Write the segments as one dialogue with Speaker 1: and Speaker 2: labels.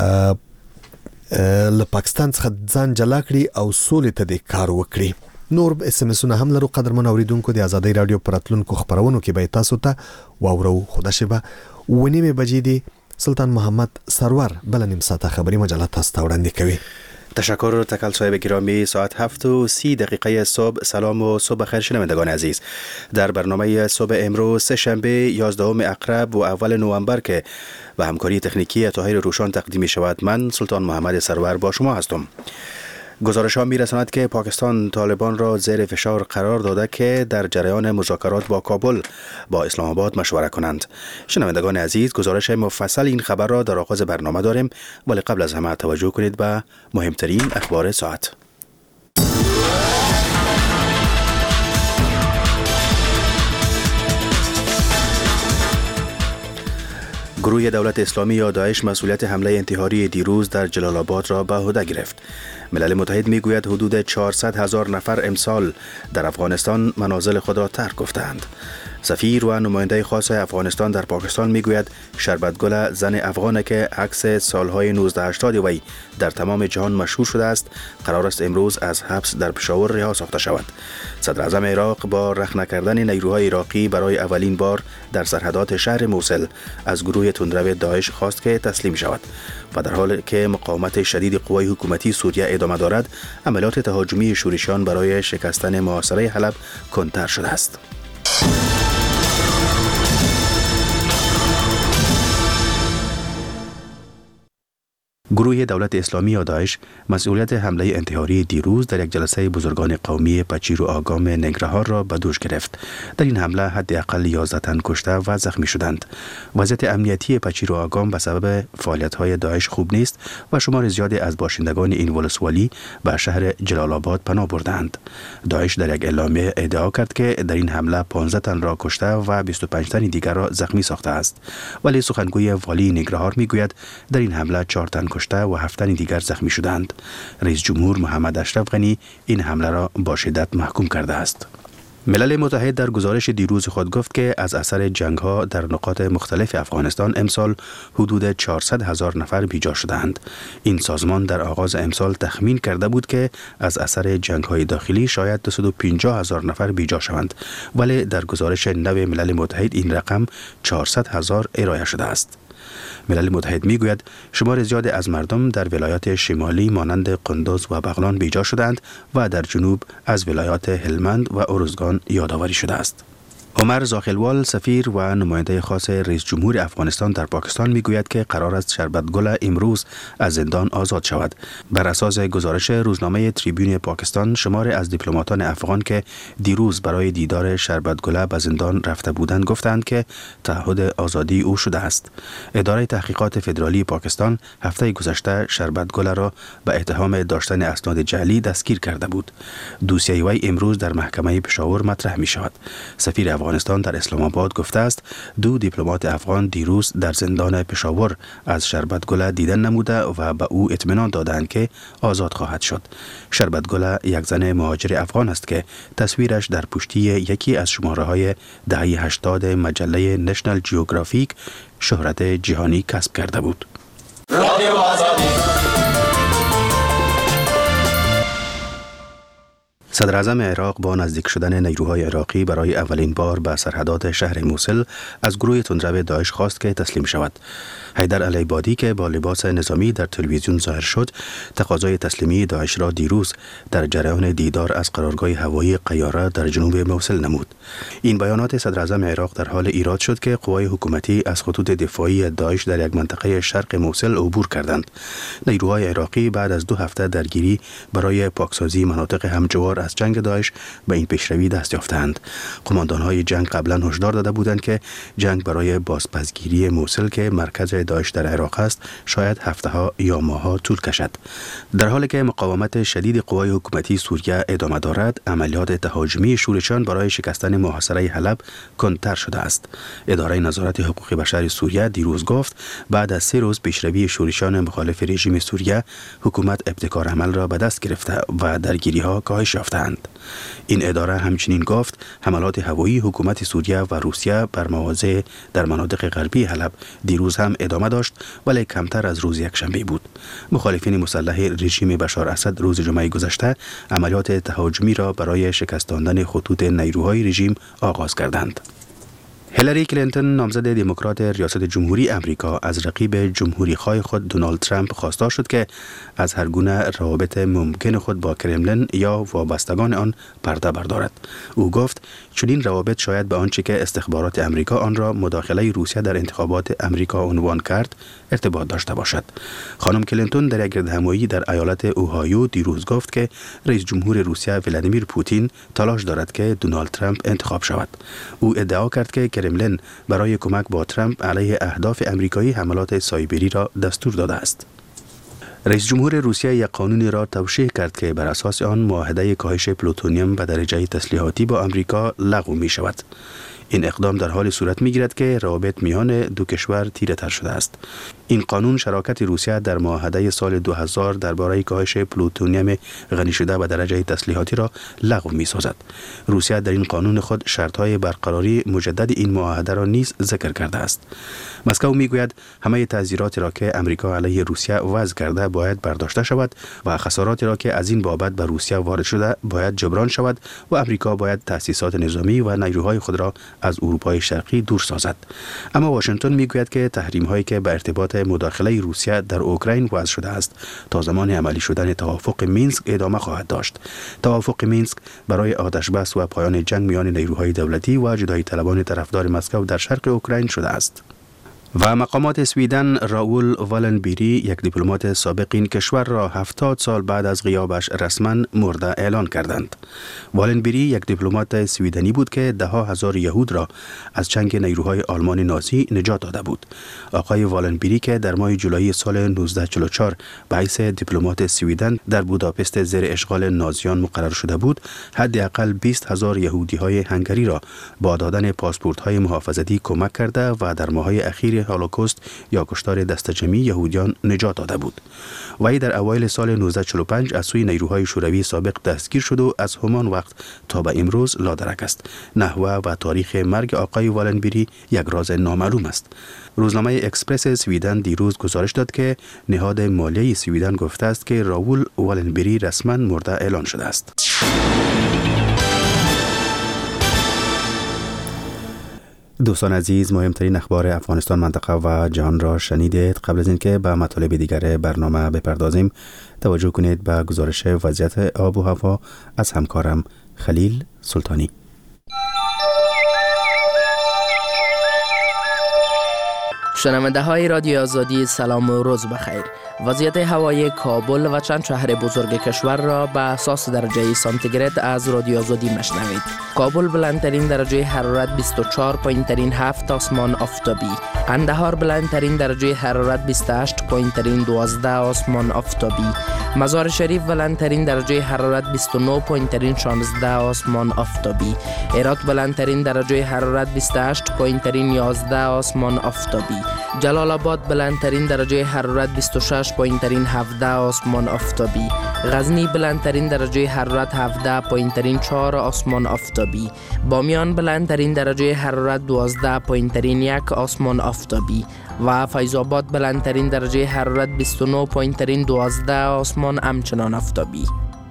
Speaker 1: له پاکستان څخه ځان جلا کړي او سولې ته د کار وکړي. نور اس ام اسونه هم لرو قدرمن اوریدونکو. د آزادۍ رادیو پراتلونکو خبرونو کې به تاسو ته واورو. خدا شبه ونیمه بجې دی سلطان محمد سرور بل نیم ساعت خبری مجله تاسو ته وړاندې کوي.
Speaker 2: تشکر تکل صاحب گرامی. ساعت 7:30 صبح. سلام و صبح خیر شنوندگان عزیز. در برنامه صبح امروز سه شنبه 11 اکرب و اول نوامبر که به همکاری تکنیکی طاهر روشان تقدیم شود، من سلطان محمد سرور با شما هستم. گزارش ها می رساند که پاکستان طالبان را زیر فشار قرار داده که در جریان مذاکرات با کابل با اسلام آباد مشوره کنند. شنوندگان عزیز، گزارش مفصل این خبر را در آغاز برنامه داریم، ولی قبل از همه توجه کنید به مهمترین اخبار ساعت. گروه دولت اسلامی یا داعش مسئولیت حمله انتحاری دیروز در جلال آباد را به عهده گرفت. ملل متحد میگوید حدود 400,000 نفر امسال در افغانستان منازل خود را ترک گفتند. سفیر و نماینده خاص افغانستان در پاکستان میگوید شربتگل زن افغان که عکس سالهای 1980 وی در تمام جهان مشهور شده است، قرار است امروز از حبس در پشاور رها ساخته شود. صدر اعظم عراق با رخنه کردن نیروهای عراقی برای اولین بار در سرحدات شهر موصل از گروه تندرو داعش خواست که تسلیم شود و در حالی که مقاومت شدید قوای حکومتی سوریه ادامه دارد، عملیات تهاجمی شورشیان برای شکستن محاصره حلب کندتر شده است. گروه دولت اسلامی یا داعش مسئولیت حمله انتحاری دیروز در یک جلسه بزرگان قومی پچیر و آگام ننگرهار را به دوش گرفت. در این حمله حداقل 11 تن کشته و زخمی شدند. وضعیت امنیتی پچیر و آگام به سبب فعالیت‌های داعش خوب نیست و شمار زیادی از باشندگان این ولسوالی به شهر جلال آباد پناه بردند. داعش در یک اعلامیه ادعا کرد که در این حمله 15 تن را کشته و 25 تن دیگر را زخمی ساخته است. ولی سخنگوی والی ننگرهار میگوید در این حمله 4 تن و 7 تن دیگر زخمی شدند. رئیس جمهور محمد اشرف غنی این حمله را با شدت محکوم کرده است. ملل متحد در گزارش دیروز خود گفت که از اثر جنگ‌ها در نقاط مختلف افغانستان امسال حدود 400,000 نفر بیجا شدند. این سازمان در آغاز امسال تخمین کرده بود که از اثر جنگ‌های داخلی شاید 250,000 نفر بیجا شوند، ولی در گزارش نو ملل متحد این رقم 400,000 ارائه شده است. ملل متحد میگوید شمار زیاد از مردم در ولایات شمالی مانند قندوز و بغلان بیجا شدند و در جنوب از ولایات هلمند و ارزگان یادآوری شده است. عمر زاخلوال سفیر و نماینده خاص رئیس جمهور افغانستان در پاکستان میگوید که قرار است شربتگل امروز از زندان آزاد شود. بر اساس گزارش روزنامه تریبیون پاکستان، شمار از دیپلماتان افغان که دیروز برای دیدار شربتگل به زندان رفته بودند گفتند که تعهد آزادی او شده است. اداره تحقیقات فدرالی پاکستان هفته گذشته شربتگل را به اتهام داشتن اسناد جعلی دستگیر کرده بود. دوسیه وی امروز در محکمه پشاور مطرح می شود. سفیر افغانستان در اسلام آباد گفته است 2 دیپلمات افغان دیروز در زندان پشاور از شربتگل دیدن نموده و به او اطمینان دادند که آزاد خواهد شد. شربتگل یک زن مهاجر افغان است که تصویرش در پشتی یکی از شماره‌های دهه 80 مجله نشنل جیوگرافیک شهرت جهانی کسب کرده بود. صدر اعظم عراق با نزدیک شدن نیروهای عراقی برای اولین بار به سرحدات شهر موصل از گروه تندرو داعش خواست که تسلیم شود. حیدر العبادی که با لباس نظامی در تلویزیون ظاهر شد، تقاضای تسلیمی داعش را دیروز در جریان دیدار از قرارگاه هوایی قیاره در جنوب موصل نمود. این بیانات صدر اعظم عراق در حال ایراد شد که قوای حکومتی از خطوط دفاعی داعش در یک منطقه شرق موصل عبور کردند. نیروهای عراقی بعد از 2 هفته درگیری برای پاکسازی مناطق همجوار از جنگ داعش به این پیشروی دست یافتند. قماندان‌های جنگ قبلا هشدار داده بودند که جنگ برای بازپسگیری موصل که مرکز داعش در عراق است شاید هفته‌ها یا ماه‌ها طول کشد. در حالی که مقاومت شدید قوای حکومتی سوریه ادامه دارد، عملیات تهاجمی شورشیان برای شکستن محاصره حلب کندتر شده است. اداره نظارت حقوق بشر سوریه دیروز گفت بعد از 3 روز پیشروی شورشیان مخالف رژیم سوریه، حکومت ابتکار عمل را به دست گرفته و درگیری‌ها کاهش یافته گرفتند. این اداره همچنین گفت حملات هوایی حکومت سوریه و روسیه بر مواضع در مناطق غربی حلب دیروز هم ادامه داشت، ولی کمتر از روز یکشنبه بود. مخالفین مسلح رژیم بشار اسد روز جمعه گذشته عملیات تهاجمی را برای شکستاندن خطوط نیروهای رژیم آغاز کردند. هیلاری کلینتون نامزد دموکرات ریاست جمهوری امریکا از رقیب جمهوری‌خواه خود دونالد ترامپ خواستار شد که از هر گونه روابط ممکن خود با کرملین یا وابستگان آن پرده بردارد. او گفت چنین روابط شاید به آنچه که استخبارات امریکا آن را مداخله روسیه در انتخابات امریکا عنوان کرد ارتباط داشته باشد. خانم کلینتون در یک گردهمایی در ایالت اوهایو دیروز گفت که رئیس جمهور روسیه ولادیمیر پوتین تلاش دارد که دونالد ترامپ انتخاب شود. او ادعا کرد که کرملین برای کمک با ترامپ علیه اهداف امریکایی حملات سایبری را دستور داده است. رئیس جمهور روسیه یک قانونی را توشیح کرد که بر اساس آن معاهده کاهش پلوتونیم به درجه تسلیحاتی با امریکا لغو می شود. این اقدام در حال صورت می گیرد که روابط میان دو کشور تیره تر شده است. این قانون شراکت روسیه در معاهده سال 2000 درباره کاهش پلوتونیم غنی شده به درجه تسلیحاتی را لغو می سازد. روسیه در این قانون خود شرط‌های برقراری مجدد این معاهده را نیز ذکر کرده است. مسکو می گوید همه تعزیراتی را که امریکا علیه روسیه وضع کرده باید برداشته شود و خساراتی را که از این بابت به روسیه وارد شده باید جبران شود و امریکا باید تأسیسات نظامی و نیروهای خود را از اروپای شرقی دور سازد. اما واشنگتن میگوید که تحریم هایی که به ارتباط مداخله روسیه در اوکراین وضع شده است تا زمان عملی شدن توافق مینسک ادامه خواهد داشت. توافق مینسک برای آتش بس و پایان جنگ میان نیروهای دولتی و جدایی طلبان طرفدار مسکو در شرق اوکراین شده است. و مقامات سویدن راول والنبری یک دیپلمات سابق این کشور را 70 سال بعد از غیابش رسما مرده اعلان کردند. والنبری یک دیپلمات سویدنی بود که ده ها هزار یهود را از چنگ نیروهای آلمان نازی نجات داده بود. آقای والنبری که در ماه جولای سال 1944 به حیث دیپلمات سویدن در بوداپست زیر اشغال نازیان مقرر شده بود، حداقل 20,000 یهودی های هنگری را با دادن پاسپورت های محافظتی کمک کرده و در ماه‌های اخیر هولوکوست یا کشتار دستجمعی یهودیان نجات داده بود. وی در اوایل سال 1945 از سوی نیروهای شوروی سابق دستگیر شد و از همان وقت تا به امروز لادرک است. نحوه و تاریخ مرگ آقای والنبری یک راز نامعلوم است. روزنامه اکسپرس سویدن دیروز گزارش داد که نهاد مالیه سویدن گفته است که راول والنبری رسما مرده اعلان شده است. دوستان عزیز، مهمترین اخبار افغانستان، منطقه و جهان را شنیدید. قبل از اینکه به مطالب دیگر برنامه بپردازیم، توجه کنید به گزارش وضعیت آب و هوا از همکارم خلیل سلطانی.
Speaker 3: شنونده های رادیو آزادی، سلام و روز بخیر. وضعیت هوای کابل و چند شهر بزرگ کشور را به اساس درجه سانتیگراد از رادیو آزادی مشنوید. کابل بلندترین درجه حرارت 24، پایینترین 7 آسمان آفتابی. قندهار بلندترین درجه حرارت 28، پایینترین 12 آسمان آفتابی. مزار شریف بلندترین درجه حرارت 29، پایینترین 16 آسمان آفتابی. هرات بلندترین درجه حرارت 28، پایینترین 11 آسمان آفتابی. جلال آباد بلندترین درجه حرارت 26، پایینترین 17 آسمان آفتابی. غزنی بلندترین درجه حرارت 17، پایینترین 4 آسمان آفتابی. بامیان بلندترین درجه حرارت 12، پایینترین 1 آسمان آفتابی. و فیض آباد بلندترین درجه حرارت 29، پایینترین 12 آسمان همچنان آفتابی.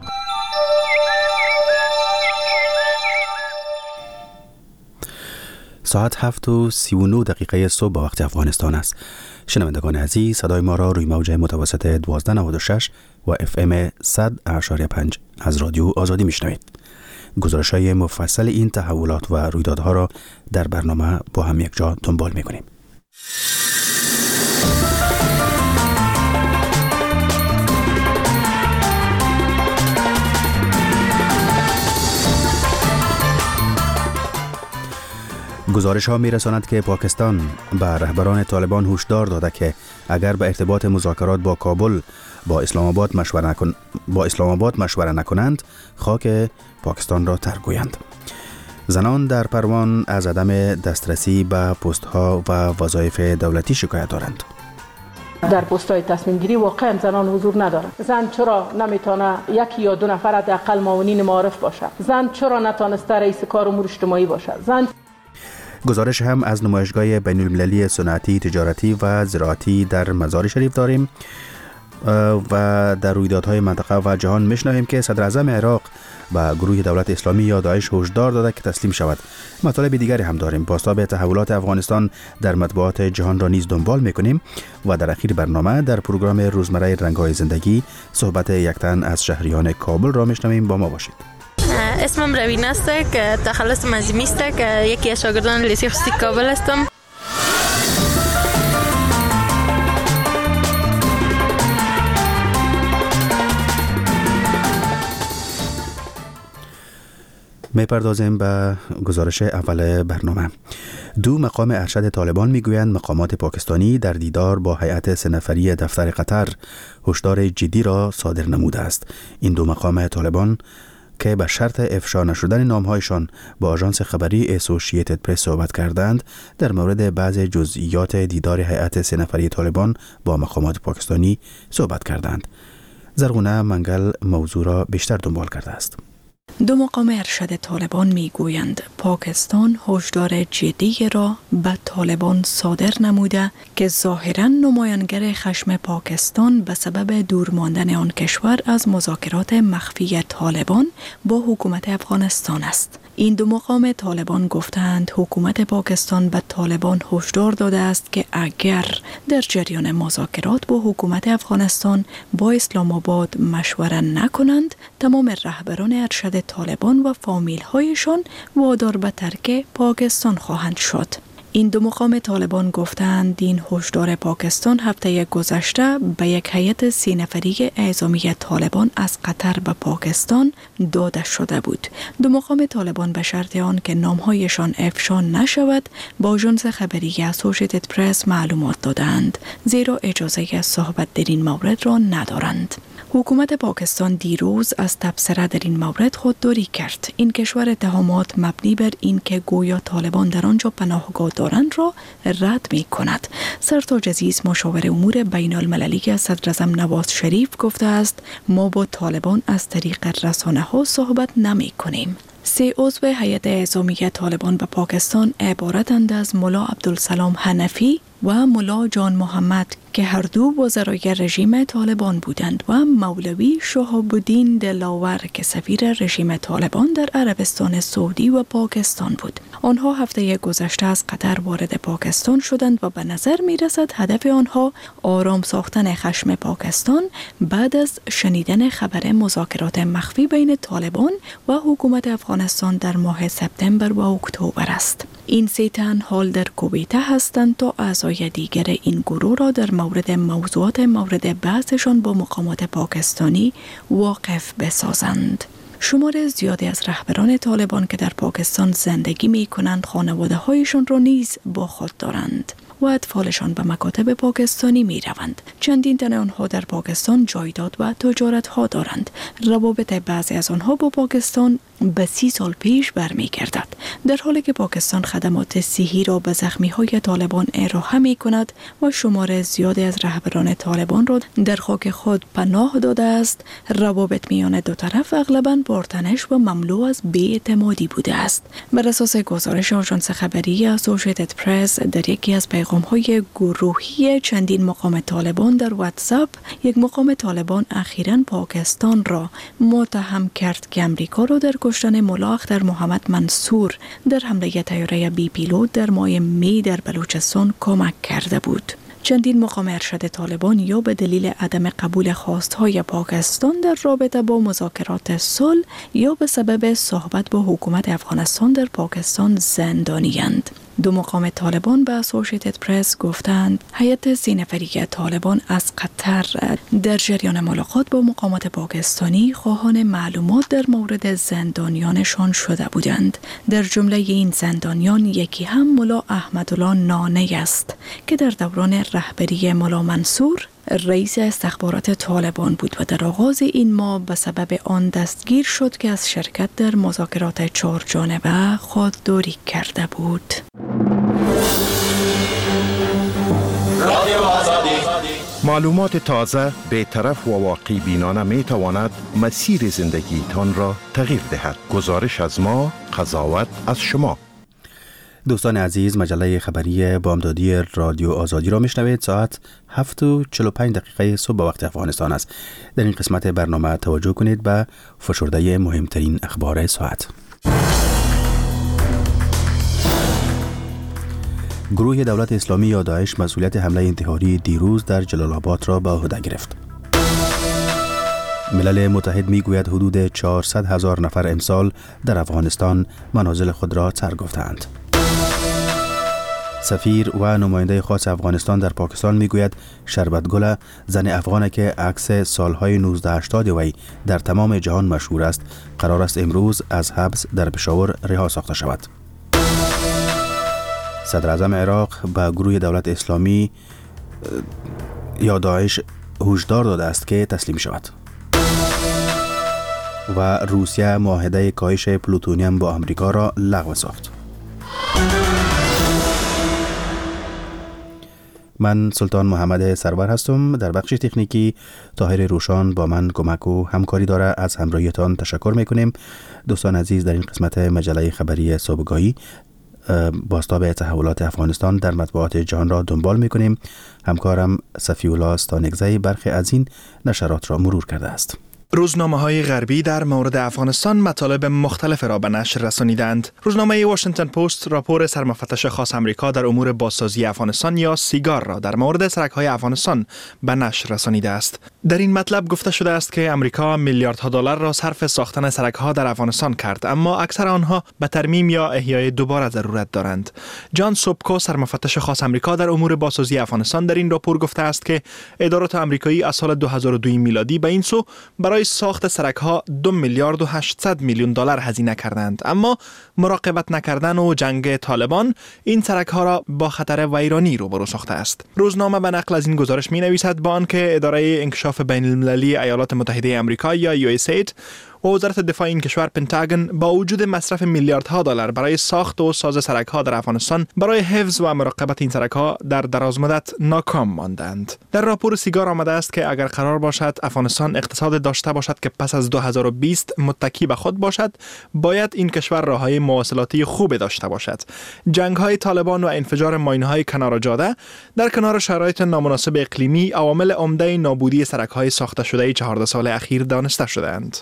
Speaker 2: ساعت 7:39 صبح به وقت افغانستان است. شنوندگان عزیز، صدای ما را روی موج متوسط 1296 و FM 100.5 از رادیو آزادی میشنوید. گزارش‌های مفصل این تحولات و رویدادها را در برنامه با هم یک جا دنبال می‌کنیم. گزارش ها می رساند که پاکستان به رهبران طالبان هشدار داده که اگر به ارتباط مذاکرات با کابل با اسلام آباد مشوره نکنند، خاک پاکستان را ترک گویند. زنان در پروان از عدم دسترسی به پست ها و وظایف دولتی شکایت دارند.
Speaker 4: در پست‌های تصمیم گیری واقعا زنان حضور ندارند. زن چرا نمیتونه یکی یا دو نفر حداقل معاونین معارف باشه؟ زن چرا نتونسته رئیس کار امور اجتماعی باشه؟ زن
Speaker 2: گزارش هم از نمایشگاه بین المللی صنعتی، تجارتی و زراعتی در مزار شریف داریم و در رویدادهای منطقه و جهان میشنویم که صدر اعظم عراق و گروه دولت اسلامی یا داعش هشدار داده که تسلیم شود. مطالب دیگری هم داریم. بازتاب تحولات افغانستان در مطبوعات جهان را نیز دنبال میکنیم و در اخیر برنامه در پروگرام روزمره رنگ‌های زندگی صحبت یک تن از شهریان کابل را میشنویم. با ما باشید.
Speaker 5: اسمم روین است که تخلص مزیمی است که یکی از شاگردان لیسه خصوصی کابل هستم.
Speaker 2: میپردازیم به گزارش اول برنامه. دو مقام ارشد طالبان میگویند مقامات پاکستانی در دیدار با هیئت 3 نفری دفتر قطر هشدار جدی را صادر نموده است. این دو مقام طالبان که به شرط افشا نشدن نامهایشان با آژانس خبری اسوسییتد پرس صحبت کردند، در مورد بعض جزئیات دیدار هیئت 3 نفری طالبان با مقامات پاکستانی صحبت کردند. زرغونه منگل موضوع را بیشتر دنبال کرده است.
Speaker 6: دو مقام ارشد طالبان میگویند پاکستان هشدار جدی را به طالبان صادر نموده که ظاهراً نمایانگر خشم پاکستان به سبب دور ماندن آن کشور از مذاکرات مخفی طالبان با حکومت افغانستان است. این دو مقام طالبان گفتند حکومت پاکستان به طالبان هشدار داده است که اگر در جریان مذاکرات با حکومت افغانستان با اسلام آباد مشوره نکنند، تمام رهبران ارشد طالبان و فامیل‌هایشان وادار به ترک پاکستان خواهند شد. این دو مقام طالبان گفتند این هشدار پاکستان هفته گذشته به یک هیئت 3 نفری اعزامی طالبان از قطر به پاکستان داده شده بود. دو مقام طالبان به شرط آن که نامهایشان افشا نشود با آژانس خبری اسوسییتد پرس معلومات دادند، زیرا اجازه صحبت در این مورد را ندارند. حکومت پاکستان دیروز از تبصره در این مورد خودداری کرد. این کشور اتهامات مبنی بر این که گویا طالبان در آنجا پناهگاه دارند را رد می کند. سرتاج عزیز مشاور امور بین المللی صدر اعظم نواز شریف گفته است ما با طالبان از طریق رسانه ها صحبت نمی کنیم. 3 عضو هیئت اعزامی طالبان به پاکستان عبارتند از ملا عبدالسلام حنفی و ملا جان محمد که هر دو وزرای رژیم طالبان بودند و مولوی شهاب الدین دلاور که سفیر رژیم طالبان در عربستان سعودی و پاکستان بود. آنها هفته گذشته از قطر وارد پاکستان شدند و به نظر می رسد هدف آنها آرام ساختن خشم پاکستان بعد از شنیدن خبر مذاکرات مخفی بین طالبان و حکومت افغانستان در ماه سپتامبر و اکتبر است. این 3 تن حال در کویت هستند تا اعضای دیگر این گروه را در مورد موضوعات مورد بحثشان با مقامات پاکستانی واقف بسازند. شمار زیادی از رهبران طالبان که در پاکستان زندگی می کنند خانواده هایشان را نیز با خود دارند و اطفالشان به مکاتب پاکستانی می روند. چندین تن آنها در پاکستان جایداد و تجارت ها دارند. روابط بعضی از آنها با پاکستان به 30 سال پیش برمیگردد، در حالی که پاکستان خدمات صحی را به زخمی های طالبان ارائه می کند و شمار زیادی از رهبران طالبان را در خاک خود پناه داده است. روابط میان دو طرف اغلباً پرتنش و مملو از بی‌اعتمادی بوده است. بر اساس گزارش آژانس خبری اسوسییتد پرس در یکی از پیغام‌های گروهی چندین مقام طالبان در واتساپ، یک مقام طالبان اخیراً پاکستان را متهم کرد که امریکا را در کشتن ملا اختر محمد منصور در حمله طیاره بی پیلوت در ماه می در بلوچستان کمک کرده بود. چندین مقام ارشد طالبان یا به دلیل عدم قبول خواستهای پاکستان در رابطه با مذاکرات صلح یا به سبب صحبت با حکومت افغانستان در پاکستان زندانی‌اند. دو مقام طالبان به اسوسییتد پرس گفتند هیئت 3 نفری طالبان از قطر در جریان ملاقات با مقامات پاکستانی خواهان معلومات در مورد زندانیانشان شده بودند. در جمله این زندانیان یکی هم ملا احمدالله نانه است که در دوران رهبری ملا منصور رئیس استخبارات طالبان بود و در آغاز این ماه به سبب آن دستگیر شد که از شرکت در مذاکرات 4 جانبه خودداری کرده بود.
Speaker 7: رادیو آزادی معلومات تازه، بی‌طرف و واقع بینانه می تواند مسیر زندگی تان را تغییر دهد. گزارش از ما، قضاوت از شما.
Speaker 2: دوستان عزیز، مجله خبری بامدادی رادیو آزادی را میشنوید. ساعت 7:45 صبح به وقت افغانستان است. در این قسمت برنامه توجه کنید به فشرده مهمترین اخبار ساعت. گروه دولت اسلامی یا داعش مسئولیت حمله انتحاری دیروز در جلال آباد را به عهده گرفت. ملل متحد میگوید حدود 400,000 نفر امسال در افغانستان منازل خود را ترک گفتند. سفیر و نماینده خاص افغانستان در پاکستان میگوید شربت گل، زن افغانی که عکس سالهای 1980 وی در تمام جهان مشهور است، قرار است امروز از حبس در پشاور رها ساخته شود. صدر اعظم عراق به گروه دولت اسلامی یا داعش هشدار داده است که تسلیم شود. و روسیه معاهده کاهش پلوتونیم با آمریکا را لغو ساخت. من سلطان محمد سرور هستم. در بخش تکنیکی طاهر روشان با من کمک و همکاری داره. از همراهیتان تشکر میکنیم. دوستان عزیز، در این قسمت مجله خبری صبحگاهی بازتاب تحولات افغانستان در مطبوعات جهان را دنبال میکنیم. همکارم صفی‌الله استانگزی برخی از این نشرات را مرور کرده است.
Speaker 8: روزنامه‌های غربی در مورد افغانستان مطالب مختلف را به نشر رسانیدند. روزنامه واشنگتن پست راپور سرمفتش خاص آمریکا در امور بازسازی افغانستان یا سیگار را در مورد سرک‌های افغانستان به نشر رسانیده است. در این مطلب گفته شده است که آمریکا میلیاردها دلار را صرف ساختن سرک‌ها در افغانستان کرد، اما اکثر آنها به ترمیم یا احیای دوباره ضرورت دارند. جان سوبکو سرمفتش خاص آمریکا در امور بازسازی افغانستان در این راپور گفته است که ادارات آمریکایی از سال 2002 میلادی به این سو برای ساخت سرک‌ها 2 میلیارد و 800 میلیون دلار هزینه کردند، اما مراقبت نکردن و جنگ طالبان این سرک‌ها را با خطر ویرانی روبرو ساخته است. روزنامه به نقل از این گزارش می‌نویسد با آنکه اداره انکشاف بین‌المللی ایالات متحده آمریکا یا USAID و وزارت دفاع این کشور پنتاگون با وجود مصرف میلیاردها دلار برای ساخت و ساز سرک‌ها در افغانستان برای حفظ و مراقبت این سرک‌ها در دراز مدت ناکام ماندند. در راپور سیگار آمده است که اگر قرار باشد افغانستان اقتصاد داشته باشد که پس از 2020 متکی به خود باشد، باید این کشور راههای مواصلاتی خوب داشته باشد. جنگ‌های طالبان و انفجار ماین‌های کنار جاده در کنار شرایط نامناسب اقلیمی عوامل عمده نابودی سرک‌های ساخته شده 14 سال اخیر دانسته شده‌اند.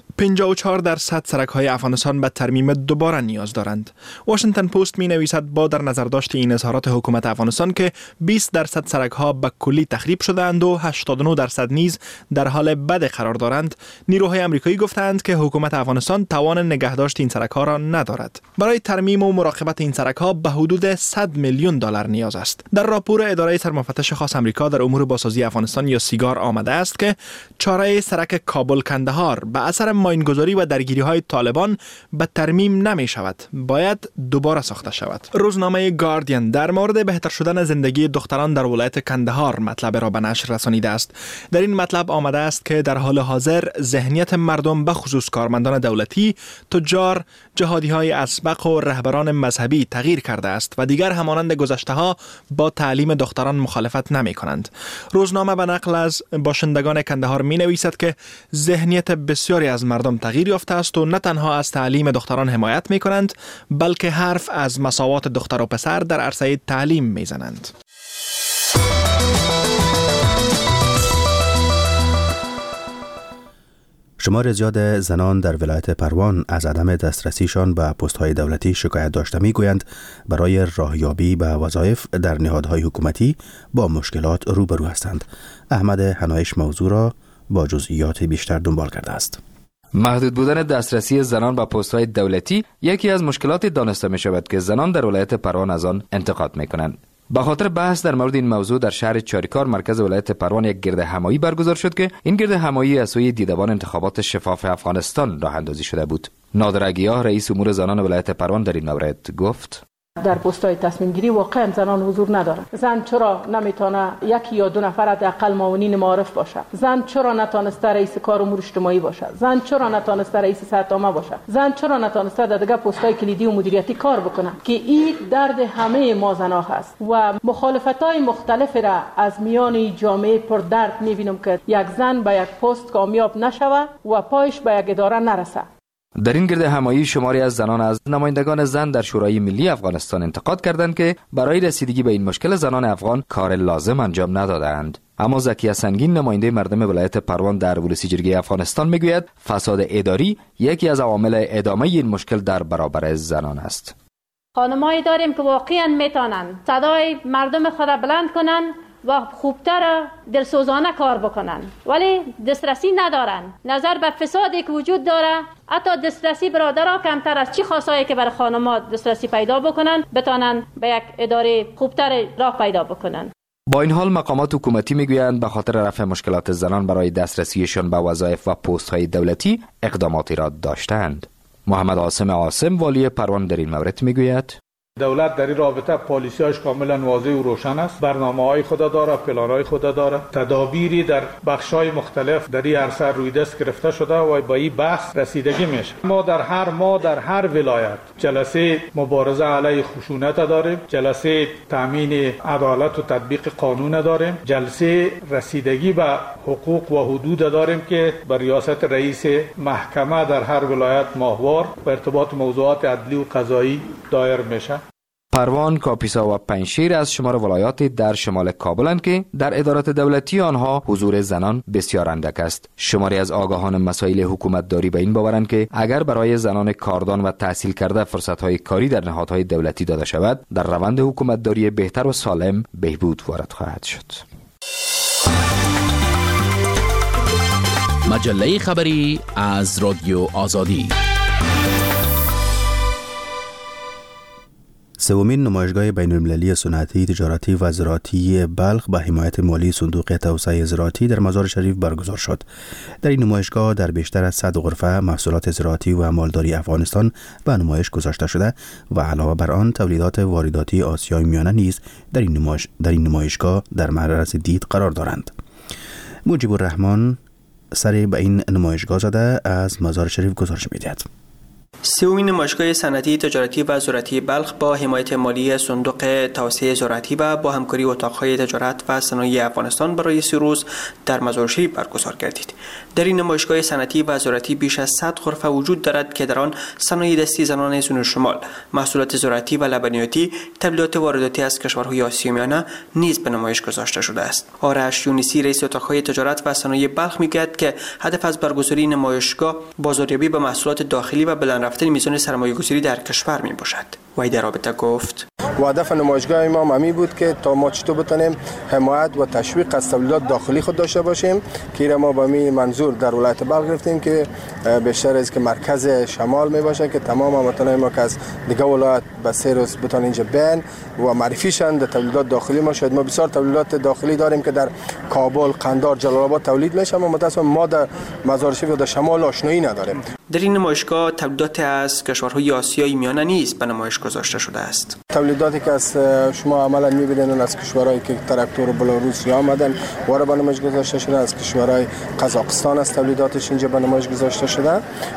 Speaker 8: 54% سرک‌های افغانستان به ترمیم دوباره نیاز دارند. واشنگتن پست می‌نویسد با در نظر داشت این اظهارات حکومت افغانستان که 20% سرک‌ها به کلی تخریب شده‌اند و 89% نیز در حال بد قرار دارند، نیروهای آمریکایی گفتند که حکومت افغانستان توان نگهداشت این سرک‌ها را ندارد. برای ترمیم و مراقبت این سرک‌ها به حدود 100 میلیون دلار نیاز است. در راپور اداره سرمفتش خاص آمریکا در امور بازسازی افغانستان یا سیگار آمده است که چاره سرک کابل کندهار به اثر ماینگذاری و درگیری‌های طالبان به ترمیم نمی شود، باید دوباره ساخته شود. روزنامه گاردین در مورد بهتر شدن زندگی دختران در ولایت کندهار مطلب را به نشر رسانیده است. در این مطلب آمده است که در حال حاضر ذهنیت مردم به خصوص کارمندان دولتی، تجار، جهادی‌های اسبق و رهبران مذهبی تغییر کرده است و دیگر همانند گذشته‌ها با تعلیم دختران مخالفت نمی‌کنند. روزنامه به نقل از باشندگان کندهار می‌نویسد که ذهنیت بسیاری از مردم تغییر یافته است و نه تنها از تعلیم دختران حمایت می‌کنند، بلکه حرف از مساوات دختر و پسر در عرصه تعلیم می‌زنند.
Speaker 2: شمار زیاد زنان در ولایت پروان از عدم دسترسیشان به پست‌های دولتی شکایت داشته می‌گویند برای راهیابی به وظایف در نهادهای حکومتی با مشکلات روبرو هستند. احمد حنایش موضوع را با جزئیات بیشتر دنبال کرده است.
Speaker 9: محدود بودن دسترسی زنان به پست‌های دولتی یکی از مشکلات دانسته می‌شود که زنان در ولایت پروان از آن انتقاد می‌کنند. به خاطر بحث در مورد این موضوع در شهر چاریکار مرکز ولایت پروان یک گرد همایی برگزار شد که این گرد همایی از سوی دیدبان انتخابات شفاف افغانستان راه اندازی شده بود. نادر گیاه رئیس امور زنان ولایت پروان در این مورد گفت:
Speaker 4: در پست‌های تصمیم گیری واقعا زنان حضور ندارند. زن چرا نمیتونه یکی یا دو نفر حداقل معاونین معارف باشه؟ زن چرا نتونسته رئیس کار امور اجتماعی باشه؟ زن چرا نتونسته رئیس صحت عامه باشه؟ زن چرا نتونسته در دیگه پست‌های کلیدی و مدیریتی کار بکنه؟ که این درد همه ما زن‌ها هست و مخالفت‌های مختلف را از میان جامعه پر درد می‌بینم که یک زن به یک پست کامیاب نشوه و پایش به یک اداره نرسه.
Speaker 9: در این گرد همایی شماری از زنان از نمایندگان زن در شورای ملی افغانستان انتقاد کردند که برای رسیدگی به این مشکل زنان افغان کار لازم انجام ندادند. اما زکیه سنگین نماینده مردم ولایت پروان در ولسی جرگه افغانستان میگوید فساد اداری یکی از عوامل ادامه این مشکل در برابر زنان است.
Speaker 10: خانمایی داریم که واقعا میتونن صدای مردم خود بلند کنن و خوبتر دلسوزانه کار بکنن، ولی دسترسی ندارن. نظر به فسادی که وجود داره، حتی دسترسی برادرها کمتر از چی خاصایی که برای خانم‌ها دسترسی پیدا بکنن بتونن به یک اداره خوبتر راه پیدا بکنن.
Speaker 9: با این حال مقامات حکومتی میگویند به خاطر رفع مشکلات زنان برای دسترسیشان به وظایف و پست‌های دولتی اقداماتی را داشتند. محمد عاصم والی پروان در این مورد میگوید
Speaker 11: دولت در این رابطه پالیسی‌هاش کاملا واضح و روشن است. برنامه‌های خود داره، پلان‌های خود داره، تدابیری در بخش‌های مختلف در این عرصه روی دست گرفته شده و با این بحث رسیدگی میشه. ما در هر ولایت جلسه مبارزه علیه خشونت داریم، جلسه تامین عدالت و تطبیق قانون داریم، جلسه رسیدگی به حقوق و حدود داریم که بر ریاست رئیس محکمه در هر ولایت ماهوار به ارتباط موضوعات عدلی و قضایی دایر میشه.
Speaker 9: پروان، کاپیسا و پنجشیر از شمار ولایاتی در شمال کابلند که در ادارات دولتی آنها حضور زنان بسیار اندک است. شماری از آگاهان مسائل حکومت داری به این باورند که اگر برای زنان کاردان و تحصیل کرده فرصت‌های کاری در نهادهای دولتی داده شود، در روند حکومت داری بهتر و سالم بهبود وارد خواهد شد.
Speaker 12: مجله خبری از رادیو آزادی.
Speaker 2: سومین نمایشگاه بین‌المللی صنعتی، تجارتی و زراعتی بلخ با حمایت مالی صندوق توسعه زراعتی در مزار شریف برگزار شد. در این نمایشگاه در بیشتر از 100 غرفه محصولات زراعتی و مالداری افغانستان به نمایش گذاشته شده و علاوه بر آن تولیدات وارداتی آسیای میانه نیز در این نمایشگاه در معرض دید قرار دارند. موجب الرحمن سری به این نمایشگاه زده از مزار شریف گزارش می‌دهد.
Speaker 13: سومین نمایشگاه صنعتی، تجارتی و زراعتی بلخ با حمایت مالی صندوق توسعه زراعتی و با همکاری اتاق‌های تجارت و صنایع افغانستان برای 3 روز در مزار شریف برگزار گردید. در این نمایشگاه صنعتی و زراعتی بیش از 100 غرفه وجود دارد که در آن صنایع دستی زنان سوریه شمال، محصولات زراعتی و لبنیاتی، تولیدات وارداتی از کشورهای آسیا میانه نیز به نمایش گذاشته شده است. آرش یونسی رئیس اتاق‌های تجارت و صنایع بلخ میگوید که هدف از برگزاری نمایشگاه بازاریابی به محصولات داخلی و بلند رفتن میزان سرمایه‌گذاری در کشور می باشد. وی در رابطه گفت
Speaker 14: هدف نمایشگاه ما همی بود که تا ما چطور بتونیم حمایت و تشویق از تولیدات داخلی خود داشته باشیم که ما با می منظور در ولایت بلخ گرفتیم که بیشتر از که مرکز شمال می باشه که تمام هموطنان ما که از دیگه ولایت به 3 روز بتونن اینجا بین و معرفیشن در تولیدات داخلی ما. شاید ما بسیار تولیدات داخلی داریم که در کابل، قندار، جلال آباد تولید میشه، اما متأسفانه ما در مزار شریف و در شمال آشنایی نداریم.
Speaker 13: در این نمایشگاه تولیدات از کشورهای آسیای میانه نیز به نمایش گذاشته شده است.
Speaker 14: تولیداتی که از شما عملا می‌بینید از کشورهایی که تراکتور بلاروسی آمدن وارد به نمایش گذاشته شده، از کشورهای قزاقستان است تولیداتش اینجا به نمایش گذاشته شده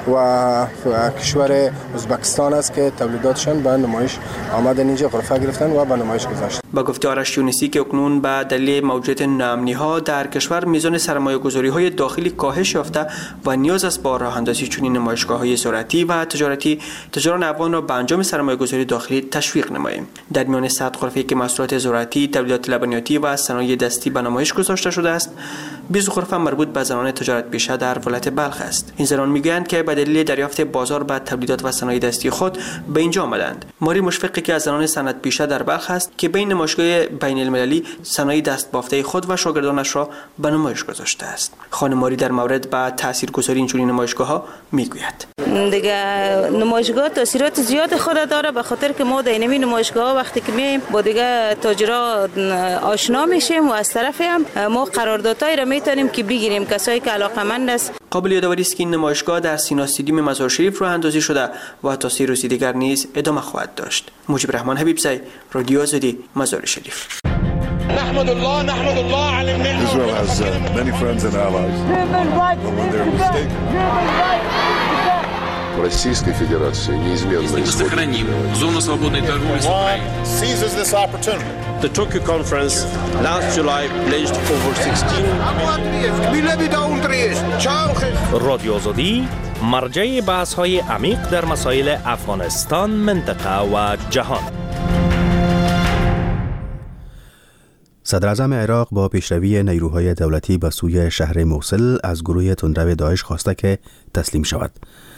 Speaker 14: و کشور ازبکستان است که تولیداتشان به نمایش آمدن اینجا غرفه گرفتن و به نمایش گذاشتن.
Speaker 13: با گفته آرش یونسی که اکنون به دلیل موجودیت ناامنی‌ها در کشور میزان سرمایه‌گذاری‌های داخلی کاهش یافته و نیاز است با راه اندازی چنین نمایشگاه‌های زراعتی و تجارتی تجاران افغان را به انجام سرمایه‌گذاری داخلی تشویق نماییم. در میان 100 غرفه‌ای که محصولات زراعتی، تولیدات لبنیاتی و صنایع دستی به نمایش گذاشته شده است، 20 غرفه مربوط به زنان تجارت پیشه در ولایت بلخ است. این زنان میگویند که به دلیل دریافت بازار به تولیدات و صنایع دستی خود به اینجا آمدند. ماری مشفقی که از زنان صنعت پیشه در بلخ است که بین نمایشگاه بین‌المللی صنایع دست‌بافته خود و شاگردانش را به نمایش گذاشته است. خانم ماری در مورد به تاثیرگذاری این چنین نمایشگاه‌ها میگوید.
Speaker 15: دیگه نمایشگاه تاثیرات زیاد خود داره، به خاطر که ما در این نمایشگاه وقتی که میایم با دیگه تاجرا آشنا میشیم و از طرفی هم ما قراردادهای را میتونیم که بگیریم کسایی که علاقمند است.
Speaker 13: قابل یادآوری است که این نمایشگاه در سینا استادیوم مزار شریف راه اندازی شده و تا 3 روز دیگر نیز ادامه خواهد داشت. مجیب رحمان حبیبزی، رادیو آزادی، مزار شریف.
Speaker 16: نحمد الله على النعمة. Israel has many friends and allies. But when they're mistaken.
Speaker 17: Российской Федерации неизменно
Speaker 18: сохраним зону свободной торговли с Украиной.
Speaker 16: Seizes this opportunity.
Speaker 19: The Tokyo conference last July pledged over 16 رادیو آزادی مرجع بحث‌های عمیق در مسائل افغانستان، منطقه و جهان.
Speaker 2: صدر اعظم عراق با پیشروی نیروهای دولتی به سوی شهر موصل از گروه تندرو داعش خواسته که تسلیم شود.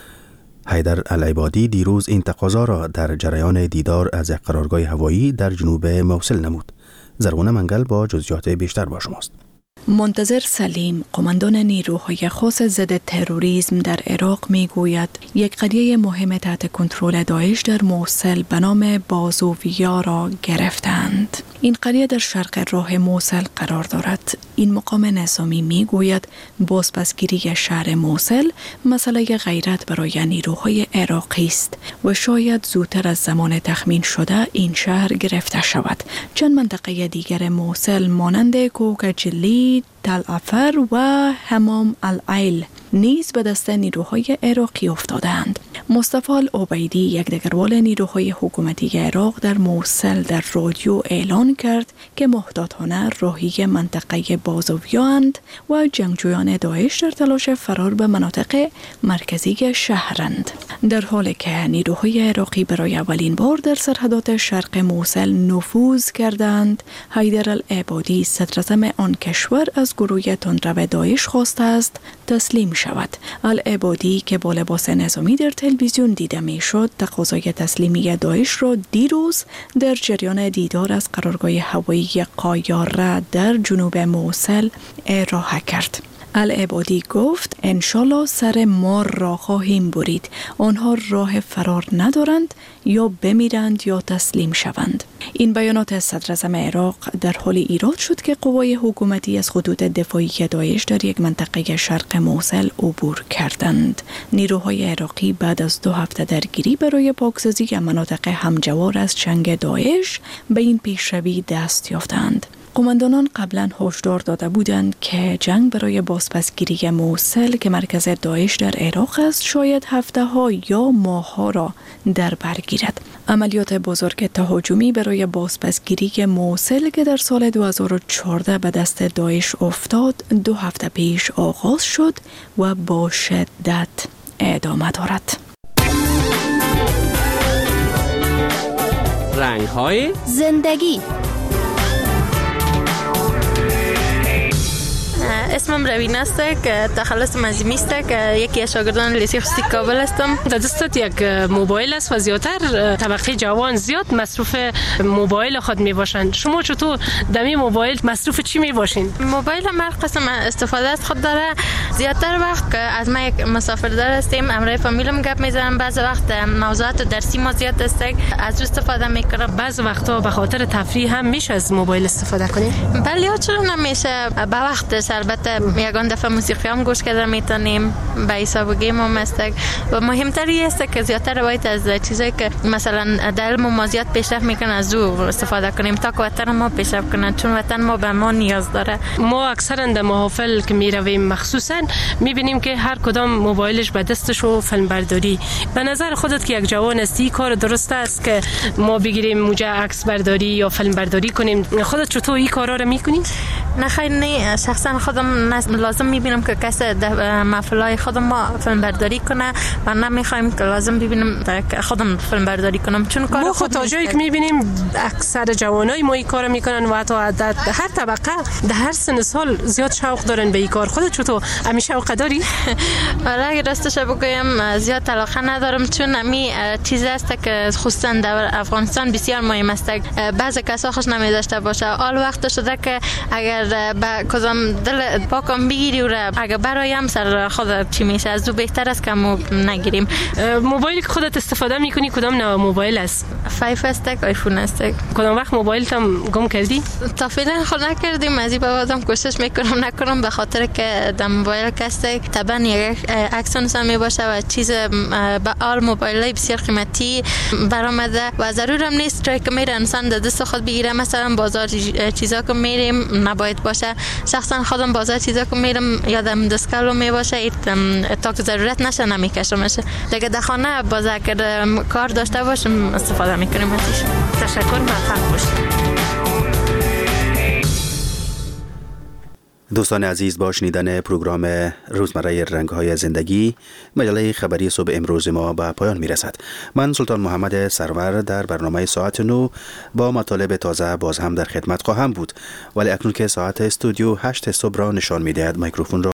Speaker 2: حیدر العبادی دیروز این تقاضا را در جریان دیدار از قرارگاه هوایی در جنوب موصل نمود. زرغونه منگل با جزئیات بیشتر با شماست.
Speaker 6: منتظر سلیم، قماندان نیروهای خاص ضد تروریسم در عراق میگوید یک قضیه مهم تحت کنترل داعش در موصل به نام بازوویا را گرفتند. این قریه در شرق راه موصل قرار دارد. این مقام نظامی میگوید بازپسگیری شهر موصل مسئله غیرت برای نیروهای عراقی است و شاید زودتر از زمان تخمین شده این شهر گرفته شود. چند منطقه دیگر موصل مانند کوکجلی، تل افر و حمام العیل نیز به دست نیروهای عراقی افتادند. مصطفی العبیدی، یک دگربال نیروهای حکومتی عراق در موصل در رادیو اعلان کرد که محتاطانه راهی منطقه بازویاند و جنگجویان داعش در تلاش فرار به مناطق مرکزی شهرند. در حالی که نیروهای عراقی برای اولین بار در سرحدات شرق موصل نفوذ کردند، حیدر العبادی صدر اعظم آن کشور از گروه تندرو داعش خواسته است تسلیم شود. العبادی که با لباس نظامی در تلویزیون دیده میشد، تقاضای تسلیمی داعش را دیروز در جریان دیدار از قرارگاه هوایی قایاره در جنوب موصل ارائه کرد. العبادی گفت انشالله سر مار را خواهیم برید. آنها راه فرار ندارند، یا بمیرند یا تسلیم شوند. این بیانات صدر اعظم عراق در حال ایراد شد که قوای حکومتی از خطوط دفاعی داعش در یک منطقه شرق موصل عبور کردند. نیروهای عراقی بعد از 2 هفته درگیری برای پاکسازی مناطق همجوار از چنگ داعش به این پیشروی دست یافتند. قماندانان قبلا هشدار داده بودند که جنگ برای بازپسگیری موصل که مرکز داعش در عراق است شاید هفته ها یا ماه ها را در بر گیرد. عملیات بزرگ تهاجمی برای بازپسگیری موصل که در سال 2014 به دست داعش افتاد 2 هفته پیش آغاز شد و با شدت ادامه دارد.
Speaker 12: رنگ‌های
Speaker 20: زندگی.
Speaker 5: اسمم روین است که تخلصم از است که یکی از شاگردان لیسه خصوصی کابل هستم.
Speaker 21: در دستت یک موبایل است و زیادتر طبقه جوان زیاد مصروف موبایل خود می باشند. شما چطور دمی موبایل مصروف چی می باشین؟
Speaker 5: موبایل هر قسم استفاده از خود داره. زیادتر وقت که از ما یک مسافردار هستیم، امروز فامیلم گپ میزنم، بعض وقت موضوعات درسی ما زیاد است از استفاده میکنم.
Speaker 21: بعض وقتا به خاطر تفریح هم میشه از موبایل استفاده کنیم.
Speaker 5: بله چرا نمیشه؟ به وقت البته یگان دفعه موسیقی هم گوش کردن میتونیم، به حساب گیم هم است و مهمتری است که زیادتر باید از چیزایی که مثلا در علم ما زیاد پیشرفت میکنه از او استفاده کنیم تا که وطن ما پیشرفت کنه، چون وطن ما به ما نیاز داره.
Speaker 21: ما اکثرا در محافل که میرویم مخصوصا میبینیم که هر کدام موبایلش به دستش و فیلم برداری. به نظر خودت که یک جوان هستی کار درست است که ما بگیریم موجه عکس برداری یا فیلم برداری کنیم؟ خودت چطور این کارا رو میکنی؟
Speaker 5: نه خیر، نه شخصا خودم لازم میبینم که کسی در محفلای خودم ما فیلم برداری کنه و نمیخوایم که لازم ببینم خودم فیلم برداری کنم، چون کار
Speaker 21: خود تا جایی که میبینیم اکثر جوانای ما این کارو میکنن و حتی در هر طبقه در هر سن سال زیاد شوق دارن به این کار. خودت چطور همین شوق داری؟
Speaker 5: اگه راستش بگم زیاد علاقه ندارم، چون همین چیزی است که خصوصا در افغانستان بسیار مهم است. بعضی کسا خوش نمیداشته باشه. حال وقت شده که اگر با کدام پاکم بگیری و اگه برایم سر خود چی میشه از دو بهتر است که ما نگیریم.
Speaker 21: موبایلی که خودت استفاده میکنی کدام نوع موبایل است؟
Speaker 5: 5 است، آیفون است.
Speaker 21: کدام وقت موبایل تام گم کردی؟
Speaker 5: تا فعلا خود نکردیم، از این به بعدم کوشش میکنم نکنم، به خاطر که در موبایل کسته طبعا یک اکسونس هم میباشه و چیز به آل موبایل بسیار قیمتی برآمده و ضرورم نیست که میره انسان در دست خود بگیره. مثلا بازار چیزا که میریم نباید باشه، شخصا خودم بازار چیزا که میرم یادم دستکلو میباشه تا که ضرورت نشه نمیکشمش. دیگه در خانه باز اگر کار داشته باشم استفاده میکنیم ازش. تشکر، موفق باشید.
Speaker 2: دوستان عزیز، با شنیدن پروگرام روزمره رنگ‌های زندگی مجله خبری صبح امروز ما به پایان میرسد. من سلطان محمد سرور در برنامه ساعت 9 با مطالب تازه باز هم در خدمت خواهم بود، ولی اکنون که ساعت استودیو 8 صبح را نشان میدهد میکروفون را